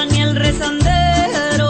ni el rezandero,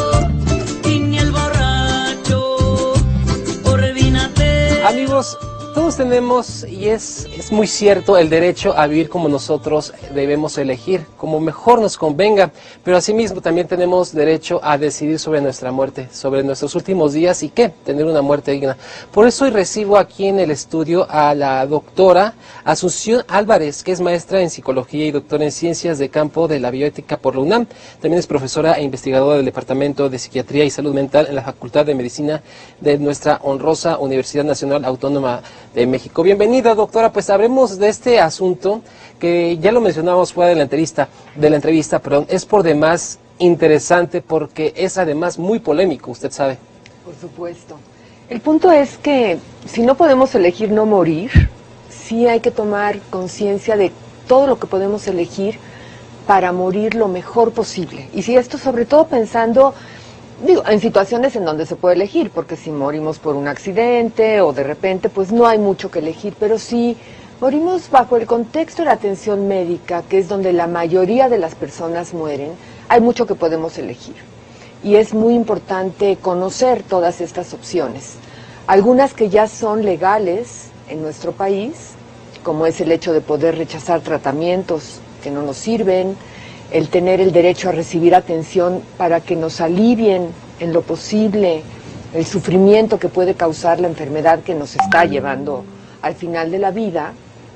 y ni el borracho, olvídate. Amigos, todos tenemos, y es muy cierto, el derecho a vivir como nosotros debemos elegir, como mejor nos convenga, pero asimismo también tenemos derecho a decidir sobre nuestra muerte, sobre nuestros últimos días y qué, tener una muerte digna. Por eso hoy recibo aquí en el estudio a la doctora Asunción Álvarez, que es maestra en psicología y doctora en ciencias de campo de la bioética por la UNAM. También es profesora e investigadora del Departamento de Psiquiatría y Salud Mental en la Facultad de Medicina de nuestra honrosa Universidad Nacional Autónoma de México. Bienvenida, doctora. Pues hablemos de este asunto que ya lo mencionábamos fuera de la entrevista, es por demás interesante porque es además muy polémico, usted sabe. Por supuesto. El punto es que si no podemos elegir no morir, sí hay que tomar conciencia de todo lo que podemos elegir para morir lo mejor posible. Y si esto sobre todo pensando, en situaciones en donde se puede elegir, porque si morimos por un accidente o de repente, pues no hay mucho que elegir, pero si morimos bajo el contexto de la atención médica, que es donde la mayoría de las personas mueren, hay mucho que podemos elegir. Y es muy importante conocer todas estas opciones. Algunas que ya son legales en nuestro país, como es el hecho de poder rechazar tratamientos que no nos sirven, el tener el derecho a recibir atención para que nos alivien en lo posible el sufrimiento que puede causar la enfermedad que nos está llevando al final de la vida,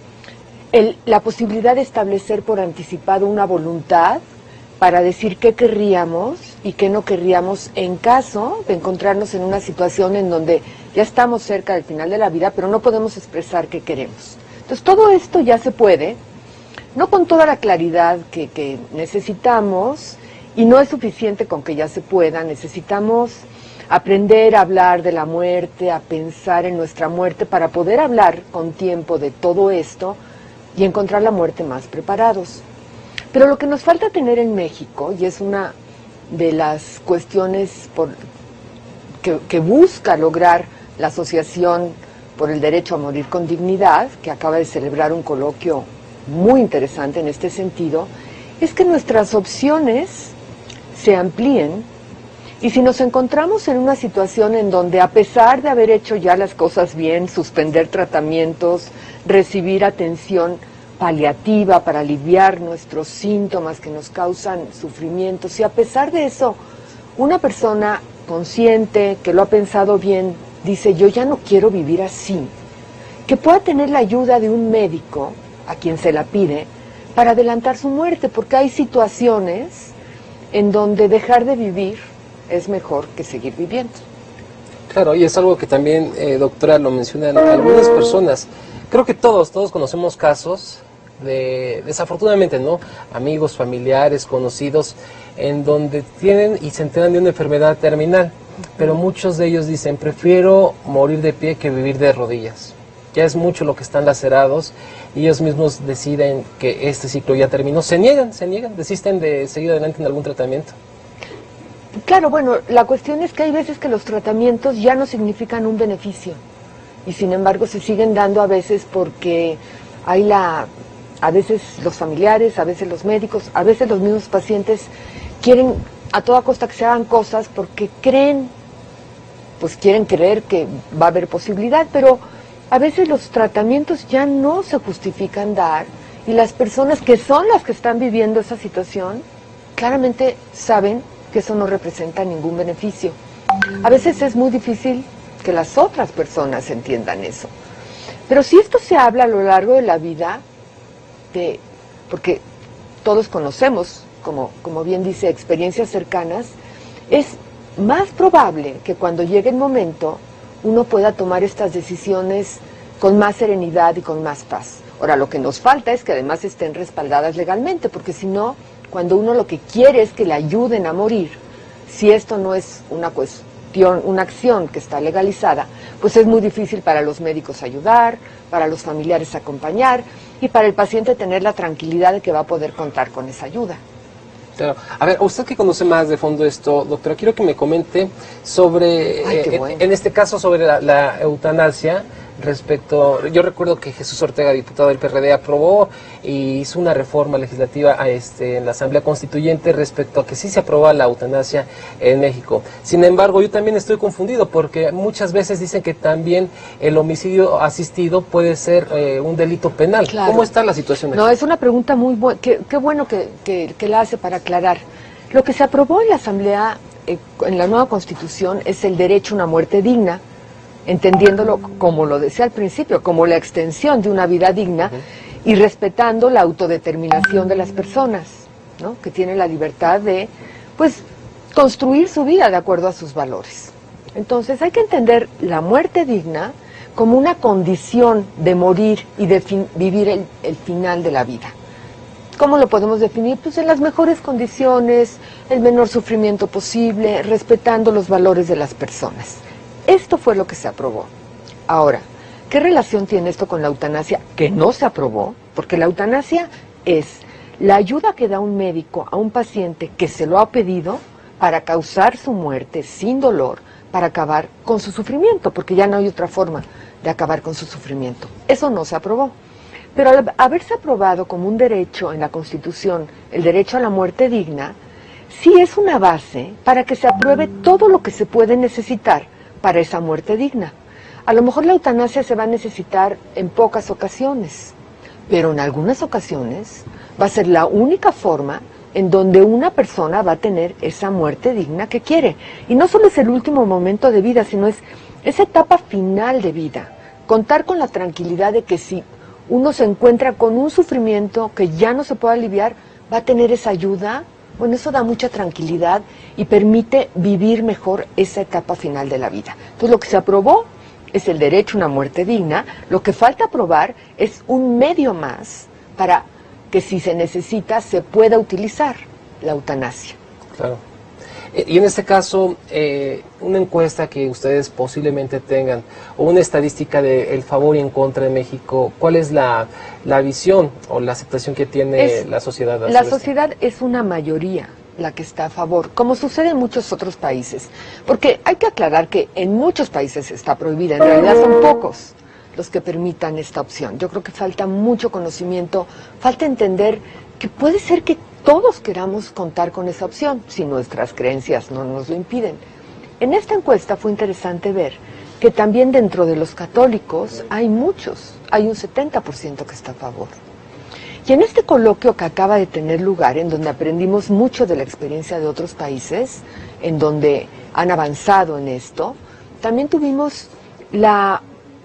la posibilidad de establecer por anticipado una voluntad para decir qué querríamos y qué no querríamos en caso de encontrarnos en una situación en donde ya estamos cerca del final de la vida, pero no podemos expresar qué queremos. Entonces todo esto ya se puede, no con toda la claridad que necesitamos, y no es suficiente con que ya se pueda, necesitamos aprender a hablar de la muerte, a pensar en nuestra muerte para poder hablar con tiempo de todo esto y encontrar la muerte más preparados. Pero lo que nos falta tener en México, y es una de las cuestiones que busca lograr la Asociación por el Derecho a Morir con Dignidad, que acaba de celebrar un coloquio muy interesante en este sentido, es que nuestras opciones se amplíen. Y si nos encontramos en una situación en donde, a pesar de haber hecho ya las cosas bien, suspender tratamientos, recibir atención paliativa para aliviar nuestros síntomas que nos causan sufrimiento, si a pesar de eso una persona consciente, que lo ha pensado bien, dice yo ya no quiero vivir así, que pueda tener la ayuda de un médico a quien se la pide para adelantar su muerte, porque hay situaciones en donde dejar de vivir es mejor que seguir viviendo. Claro, y es algo que también, doctora, lo mencionan algunas personas. Creo que todos conocemos casos de, desafortunadamente, ¿no?, amigos, familiares, conocidos, en donde tienen y se enteran de una enfermedad terminal, pero muchos de ellos dicen, prefiero morir de pie que vivir de rodillas. Ya es mucho lo que están lacerados y ellos mismos deciden que este ciclo ya terminó. Se niegan, desisten de seguir adelante en algún tratamiento. Claro, bueno, la cuestión es que hay veces que los tratamientos ya no significan un beneficio y sin embargo se siguen dando a veces porque hay a veces los familiares, a veces los médicos, a veces los mismos pacientes quieren a toda costa que se hagan cosas porque quieren creer que va a haber posibilidad, pero a veces los tratamientos ya no se justifican dar y las personas que son las que están viviendo esa situación claramente saben que eso no representa ningún beneficio. A veces es muy difícil que las otras personas entiendan eso. Pero si esto se habla a lo largo de la vida, porque todos conocemos, como bien dice, experiencias cercanas, es más probable que cuando llegue el momento uno pueda tomar estas decisiones con más serenidad y con más paz. Ahora, lo que nos falta es que además estén respaldadas legalmente, porque si no, cuando uno lo que quiere es que le ayuden a morir, si esto no es una acción que está legalizada, pues es muy difícil para los médicos ayudar, para los familiares acompañar y para el paciente tener la tranquilidad de que va a poder contar con esa ayuda. Claro. A ver, usted que conoce más de fondo esto, doctora, quiero que me comente sobre, bueno. en este caso, sobre la eutanasia, respecto, yo recuerdo que Jesús Ortega, diputado del PRD, aprobó y hizo una reforma legislativa en la Asamblea Constituyente respecto a que sí se aprobaba la eutanasia en México. Sin embargo, yo también estoy confundido porque muchas veces dicen que también el homicidio asistido puede ser un delito penal. Claro. ¿Cómo está la situación aquí? No, es una pregunta muy buena, qué bueno que la hace para aclarar. Lo que se aprobó en la Asamblea, en la nueva Constitución, es el derecho a una muerte digna, entendiéndolo, como lo decía al principio, como la extensión de una vida digna y respetando la autodeterminación de las personas, ¿no? Que tienen la libertad de, pues, construir su vida de acuerdo a sus valores. Entonces hay que entender la muerte digna como una condición de morir y de vivir el final de la vida. ¿Cómo lo podemos definir? Pues en las mejores condiciones, el menor sufrimiento posible, respetando los valores de las personas. Esto fue lo que se aprobó. Ahora, ¿qué relación tiene esto con la eutanasia? Que no se aprobó, porque la eutanasia es la ayuda que da un médico a un paciente que se lo ha pedido para causar su muerte sin dolor, para acabar con su sufrimiento, porque ya no hay otra forma de acabar con su sufrimiento. Eso no se aprobó. Pero al haberse aprobado como un derecho en la Constitución, el derecho a la muerte digna, sí es una base para que se apruebe todo lo que se puede necesitar para esa muerte digna. A lo mejor la eutanasia se va a necesitar en pocas ocasiones, pero en algunas ocasiones va a ser la única forma en donde una persona va a tener esa muerte digna que quiere. Y no solo es el último momento de vida, sino es esa etapa final de vida. Contar con la tranquilidad de que si uno se encuentra con un sufrimiento que ya no se puede aliviar, va a tener esa ayuda. Bueno, eso da mucha tranquilidad y permite vivir mejor esa etapa final de la vida. Entonces, lo que se aprobó es el derecho a una muerte digna. Lo que falta aprobar es un medio más para que, si se necesita, se pueda utilizar la eutanasia. Claro. Y en este caso, una encuesta que ustedes posiblemente tengan, o una estadística de el favor y en contra de México, ¿cuál es la visión o la aceptación que tiene la sociedad? La sociedad es una mayoría la que está a favor, como sucede en muchos otros países. Porque hay que aclarar que en muchos países está prohibida, en realidad son pocos los que permitan esta opción. Yo creo que falta mucho conocimiento, falta entender que puede ser que todos queramos contar con esa opción, si nuestras creencias no nos lo impiden. En esta encuesta fue interesante ver que también dentro de los católicos hay muchos, hay un 70% que está a favor. Y en este coloquio que acaba de tener lugar, en donde aprendimos mucho de la experiencia de otros países, en donde han avanzado en esto, también tuvimos la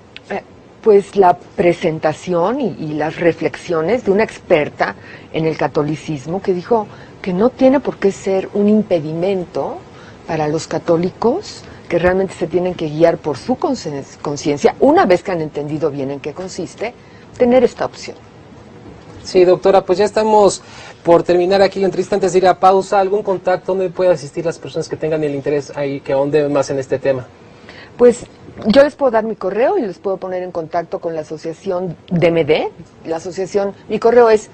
presentación y las reflexiones de una experta en el catolicismo que dijo que no tiene por qué ser un impedimento para los católicos, que realmente se tienen que guiar por su conciencia, una vez que han entendido bien en qué consiste, tener esta opción. Sí, doctora, pues ya estamos por terminar aquí la entrevista. Antes de ir a pausa, ¿algún contacto donde puedan asistir las personas que tengan el interés ahí, que ahonden más en este tema? Pues yo les puedo dar mi correo y les puedo poner en contacto con la asociación DMD. La asociación, mi correo es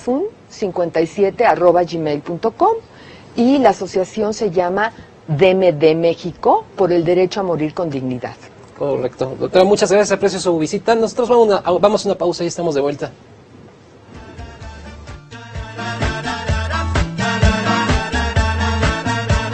asun57@gmail.com y la asociación se llama DMD México, por el derecho a morir con dignidad. Correcto. Doctora, muchas gracias, aprecio su visita. Nosotros vamos a una pausa y estamos de vuelta.